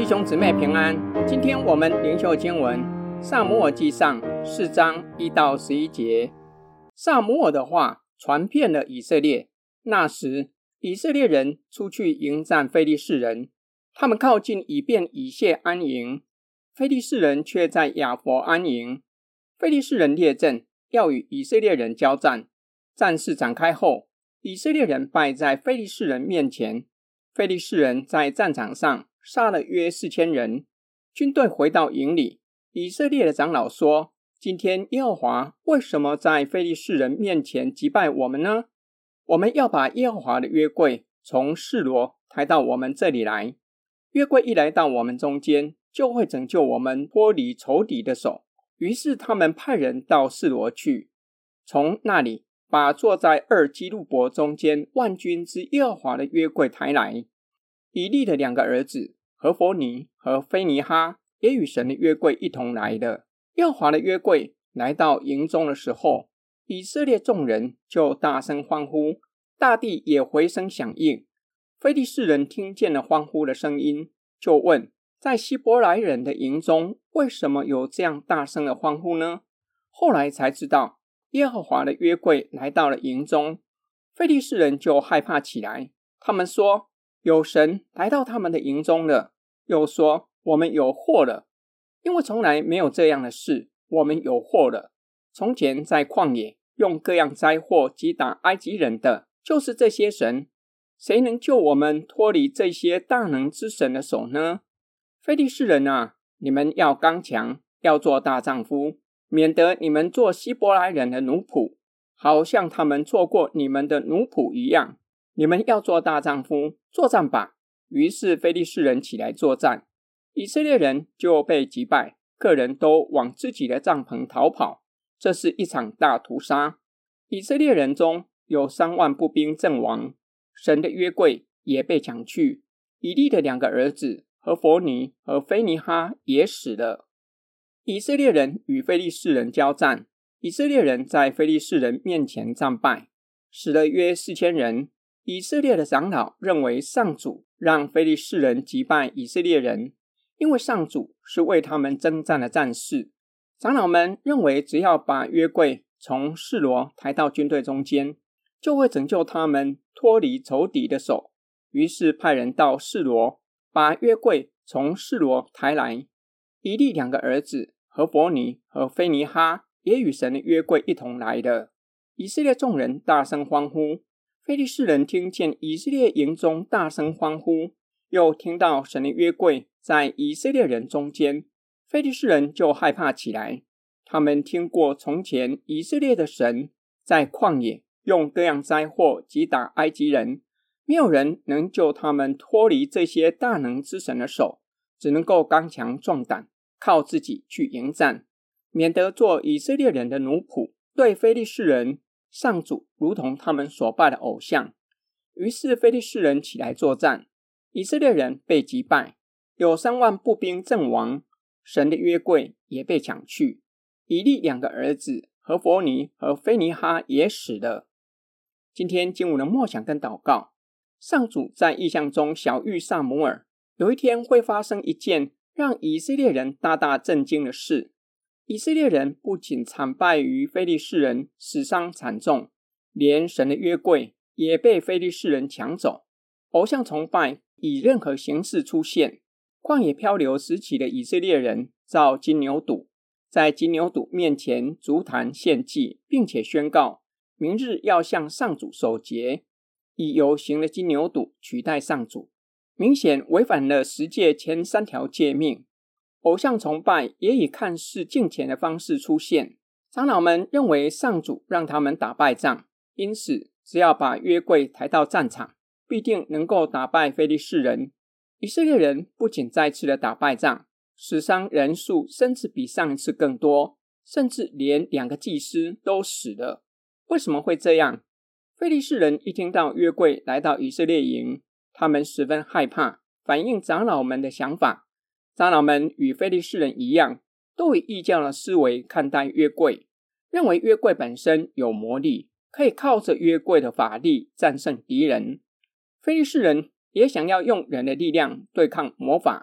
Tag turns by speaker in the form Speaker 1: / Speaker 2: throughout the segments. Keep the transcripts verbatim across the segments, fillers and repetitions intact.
Speaker 1: 弟兄姊妹平安。今天我们灵修经文撒母耳记上四章一到十一节。撒母耳的话传遍了以色列，那时以色列人出去迎战非利士人，他们靠近以便以谢安营，非利士人却在亚佛安营。非利士人列阵要与以色列人交战，战事展开后，以色列人败在非利士人面前。非利士人在战场上杀了约四千人。军队回到营里，以色列的长老说，今天耶和华为什么在非利士人面前击败我们呢？我们要把耶和华的约柜从示罗抬到我们这里来。约柜一来到我们中间，就会拯救我们脱离仇敌的手。于是他们派人到示罗去，从那里把坐在二基路伯中间万军之耶和华的约柜抬来。以利的两个儿子何弗尼和非尼哈也与神的约柜一同来了。耶和华的约柜来到营中的时候，以色列众人就大声欢呼，大地也回声响应。非利士人听见了欢呼的声音，就问，在希伯来人的营中为什么有这样大声的欢呼呢？后来才知道耶和华的约柜来到了营中，非利士人就害怕起来。他们说，有神来到他们的营中了，又说，我们有祸了，因为从来没有这样的事，我们有祸了。从前在旷野用各样灾祸击打埃及人的，就是这些神，谁能救我们脱离这些大能之神的手呢？非利士人啊，你们要刚强，要做大丈夫，免得你们做希伯来人的奴仆，好像他们做过你们的奴仆一样。你们要做大丈夫，作战吧。于是非利士人起来作战，以色列人就被击败，个人都往自己的帐篷逃跑。这是一场大屠杀。以色列人中有三万步兵阵亡，神的约柜也被抢去。以利的两个儿子何弗尼和非尼哈也死了。以色列人与非利士人交战，以色列人在非利士人面前战败，死了约四千人。以色列的长老认为上主让非利士人击败以色列人，因为上主是为他们征战的战士。长老们认为只要把约柜从示罗抬到军队中间，就会拯救他们脱离仇敌的手。于是派人到示罗，把约柜从示罗抬来。以利两个儿子何弗尼和非尼哈也与神的约柜一同来了。以色列众人大声欢呼。非利士人听见以色列营中大声欢呼，又听到神的约柜在以色列人中间，非利士人就害怕起来。他们听过从前以色列的神在旷野用各样灾祸击打埃及人，没有人能救他们脱离这些大能之神的手，只能够刚强壮胆，靠自己去迎战，免得做以色列人的奴仆。对非利士人，上主如同他们所拜的偶像。于是非利士人起来作战，以色列人被击败，有三万步兵阵亡，神的约柜也被抢去。以利两个儿子何弗尼和非尼哈也死了。今天经文的默想跟祷告，上主在异象中晓谕撒母耳，有一天会发生一件让以色列人大大震惊的事。以色列人不仅惨败于非利士人，死伤惨重，连神的约柜也被非利士人抢走。偶像崇拜以任何形式出现，旷野漂流时期的以色列人造金牛犊，在金牛犊面前足坛献祭，并且宣告明日要向上主守节，以有形的金牛犊取代上主，明显违反了十诫前三条诫命。偶像崇拜也以看似敬虔的方式出现。长老们认为上主让他们打败仗，因此只要把约柜抬到战场，必定能够打败非利士人。以色列人不仅再次的打败仗，死伤人数甚至比上一次更多，甚至连两个祭司都死了。为什么会这样？非利士人一听到约柜来到以色列营，他们十分害怕，反映长老们的想法。长老们与非利士人一样，都以异教的思维看待约柜，认为约柜本身有魔力，可以靠着约柜的法力战胜敌人。非利士人也想要用人的力量对抗魔法，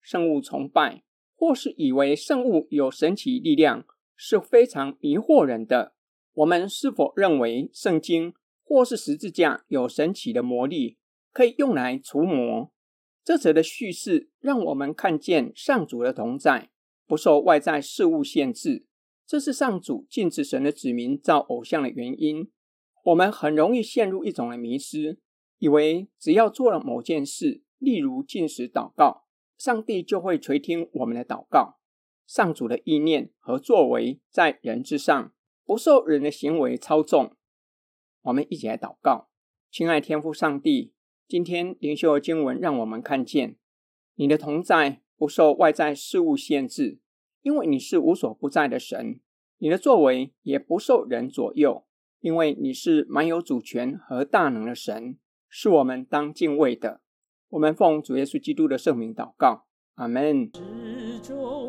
Speaker 1: 圣物崇拜，或是以为圣物有神奇力量，是非常迷惑人的。我们是否认为圣经或是十字架有神奇的魔力，可以用来除魔？这则的叙事让我们看见上主的同在，不受外在事物限制，这是上主禁止神的子民造偶像的原因。我们很容易陷入一种的迷思，以为只要做了某件事，例如禁食祷告，上帝就会垂听我们的祷告。上主的意念和作为在人之上，不受人的行为操纵。我们一起来祷告。亲爱天父上帝，今天灵修的经文让我们看见你的同在不受外在事物限制，因为你是无所不在的神。你的作为也不受人左右，因为你是满有主权和大能的神，是我们当敬畏的。我们奉主耶稣基督的圣名祷告，阿们。